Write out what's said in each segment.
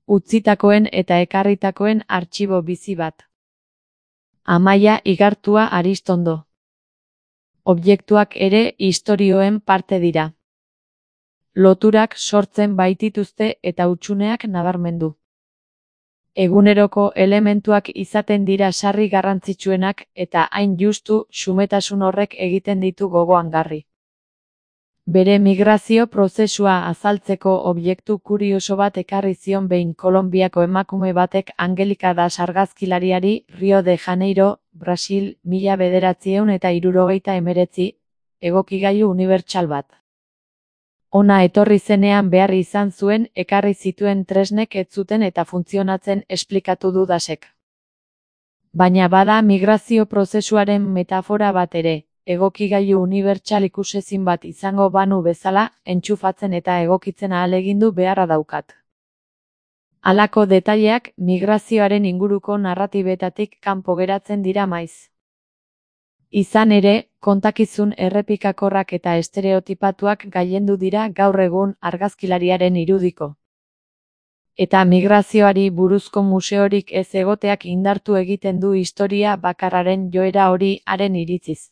utzitakoen eta ekarritakoen artxibo bizi bat. Amaia Igartua Aristondo. Objektuak ere istorioen parte dira. Loturak sortzen baitituzte eta hutsuneak nabarmendu. Eguneroko elementuak izaten dira sarri garrantzitsuenak eta hain justu xumetasun horrek egiten ditu gogoangarri. Bere migrazio prozesua azaltzeko objektu kurioso bat ekarri zion behin Kolonbiako emakume batek Angelika da argazkilariari Rio de Janeiro, Brasil, 1969, egokigailu unibertsal bat. Hona etorri zenean behar izan zuen ekarri zituen tresnek ez zuten eta funtzionatzen esplikatu du Dasek. Baina bada migrazio prozesuaren metafora bat ere, egokigailu unibertsal ikusezin bat izango banu bezala, entxufatzen eta egokitzen ahalegindu beharra daukat. Halako detaileak migrazioaren inguruko narratibetatik kanpo geratzen dira maiz. Izan ere, kontakizun errepikakorrak eta estereotipatuak gailendu dira gaur egun argazkilariaren irudiko. Eta migrazioari buruzko museorik ez egoteak indartu egiten du historia bakarraren joera hori haren iritziz.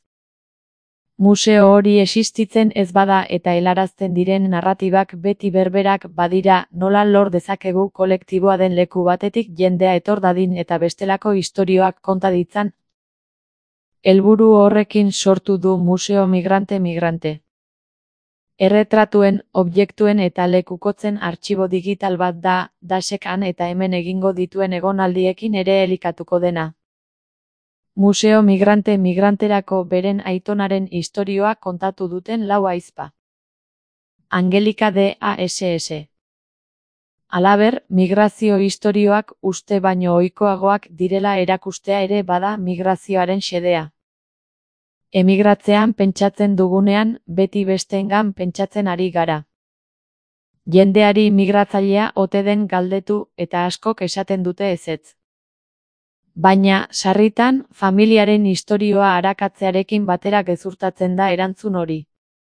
Museo hori existitzen ez bada eta helarazten diren narratibak beti berberak badira, nola lor dezakegu kolektiboa den leku batetik jendea etor dadin eta bestelako istorioak konta ditzan. Helburu horrekin sortu du Museo Migrante. Erretratuen, objektuen eta lekukotzen artxibo digital bat da, Dasek han eta hemen egingo dituen egonaldiekin ere elikatuko dena. Museo Migranterako beren aitonaren istorioa kontatu duten 4 ahizpa. Angelika DASS. Halaber, migrazio istorioak uste baino ohikoagoak direla erakustea ere bada migrazioaren xedea. Emigratzean pentsatzen dugunean, beti besteengan pentsatzen ari gara. Jendeari migratzailea ote den galdetu eta askok esaten dute ezetz. Baina, sarritan, familiaren istorioa arakatzearekin batera gezurtatzen da erantzun hori.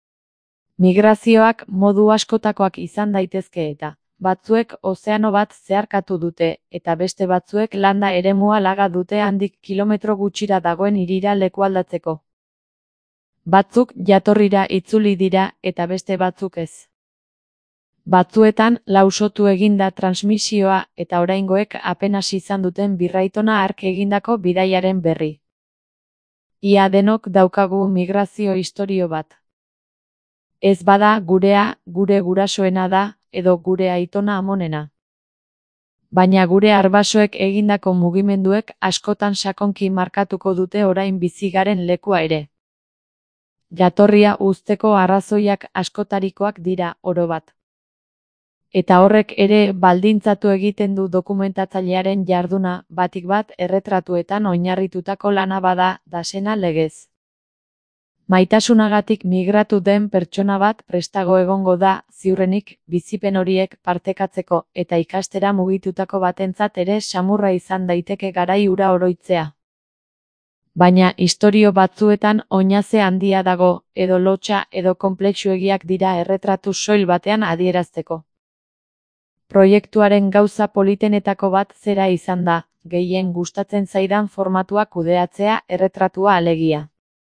Migrazioak modu askotakoak izan daitezke eta batzuek ozeano bat zeharkatu dute eta beste batzuek landa eremua laga dute handik kilometro gutxira dagoen hirira lekualdatzeko. Batzuk jatorrira itzuli dira eta beste batzuk ez. Batzuetan lausotu eginda transmisioa eta oraingoek apenas izan duten birraitona hark egindako bidaiaren berri. Ia denok daukagu migrazio istorio bat. Ez bada gurea, gure gurasoena da, edo gure aitona amonena. Baina gure arbasoek egindako mugimenduek askotan sakonki markatuko dute orain bizi garen lekua ere. Jatorria uzteko arrazoiak askotarikoak dira, orobat. Eta horrek ere baldintzatu egiten du dokumentatzailearen jarduna, batik bat erretratuetan oinarritutako lana bada, Dasena legez. Maitasunagatik migratu den pertsona bat prestago egongo da, ziurrenik, bizipen horiek partekatzeko eta ikastera mugitutako batentzat ere samurra izan daiteke garai hura oroitzea. Baina istorio batzuetan oinaze handia dago, edo lotsa edo konplexuegiak dira erretratu soil batean adierazteko. Proiektuaren gauza politenetako bat zera izan da, gehien gustatzen zaidan formatua kudeatzea erretratua alegia.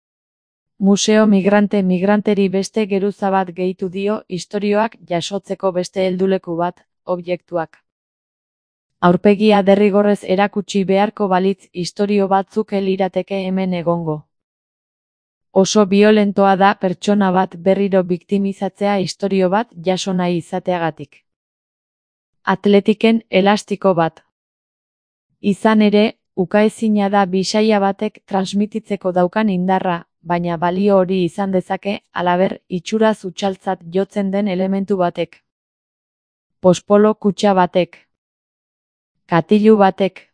Museo Migranteri beste geruza bat gehitu dio istorioak jasotzeko beste helduleku bat, objektuak. Aurpegia derrigorrez erakutsi beharko balitz istorio batzuk lirateke hemen egongo. Oso biolentoa da pertsona bat berriro biktimizatzea istorio bat jaso nahi izateagatik. Atletiken elastiko bat. Izan ere, ukaezina da bisaia batek transmititzeko daukan indarra, baina balio hori izan dezake, halaber, itxura zutsaltzat jotzen den elementu batek. Pospolo kutxa batek. Katilu batek.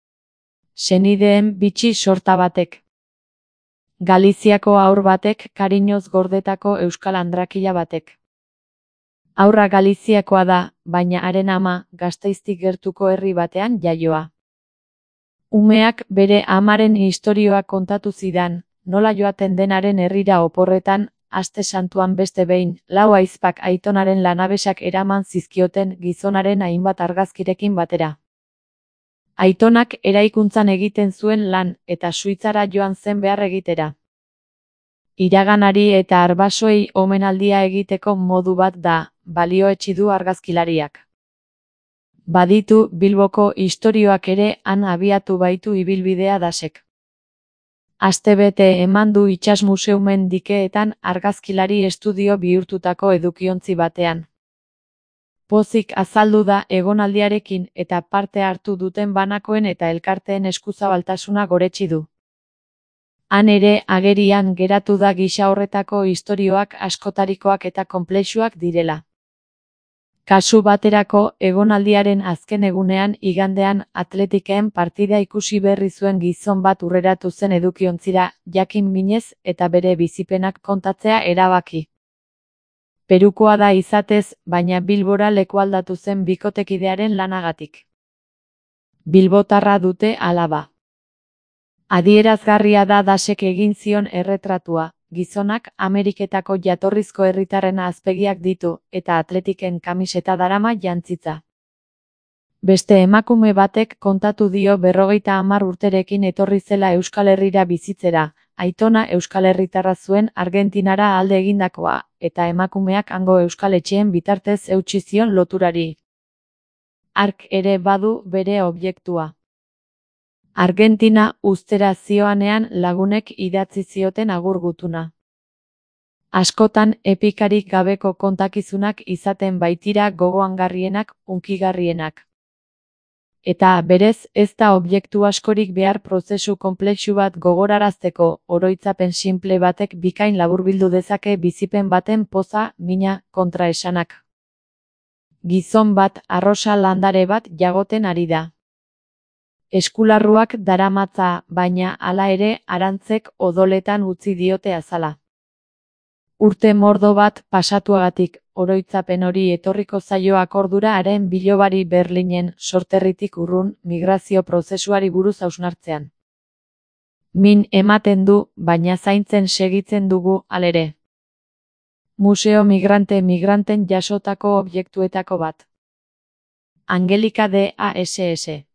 Senideen bitxi sorta batek. Galiziako haur batek kariñoz gordetako euskal andrakila batek. Haurra Galiziakoa da, baina haren ama Gasteiztik gertuko herri batean jaioa. Umeak bere amaren istorioa kontatu zidan, nola joaten denaren herrira oporretan, aste santuan beste behin, 4 ahizpak aitonaren lanabesak eraman zizkioten gizonaren hainbat argazkirekin batera. Aitonak eraikuntzan egiten zuen lan, eta Suitzara joan zen behar egitera. Iraganari eta arbasoei omenaldia egiteko modu bat da, balioetsi du argazkilariak. Baditu Bilboko istorioak ere han abiatu baitu ibilbidea Dasek. Astebete eman du itsas museumen dikeetan argazkilari estudio bihurtutako edukiontzi batean. Pozik azaldu da egonaldiarekin eta parte hartu duten banakoen eta elkarteen eskuzabaltasuna goretsi du. Han ere agerian geratu da gisa horretako istorioak askotarikoak eta konplexuak direla. Kasu baterako, egonaldiaren azken egunean igandean Atletikeen partida ikusi berri zuen gizon bat hurreratu zen edukiontzira, jakin minez eta bere bizipenak kontatzea erabaki. Perukoa da izatez, baina Bilbora lekualdatu zen bikotekidearen lanagatik. Bilbotarra dute alaba. Adierazgarria da Dasek egin zion erretratua. Gizonak Ameriketako jatorrizko herritarren azpegiak ditu, eta Atletiken kamiseta darama jantzitza. Beste emakume batek kontatu dio 50 urterekin etorri zela Euskal Herrira bizitzera, aitona Euskal Herritarra zuen Argentinara alde egindakoa, eta emakumeak hango euskal etxeen bitartez eutsi zion loturari. Hark ere badu bere objektua. Argentina uztera zioanean lagunek idatzi zioten agur gutuna. Askotan epikarik gabeko kontakizunak izaten baitira gogoangarrienak, hunkigarrienak. Eta berez ez da objektu askorik behar prozesu konplexu bat gogorarazteko, oroitzapen sinple batek bikain laburbildu dezake bizipen baten poza, mina, kontraesanak. Gizon bat arrosa landare bat jagoten ari da. Eskularruak daramatza, baina hala ere arantzek odoletan utzi diote azala. Urte mordo bat pasatuagatik, oroitzapen hori etorriko zaio akordura haren bilobari Berlinen sorterritik urrun migrazio prozesuari buruz hausnartzean. Min ematen du, baina zaintzen segitzen dugu halere. Museo migranten jasotako objektuetako bat. Angelika de ASS.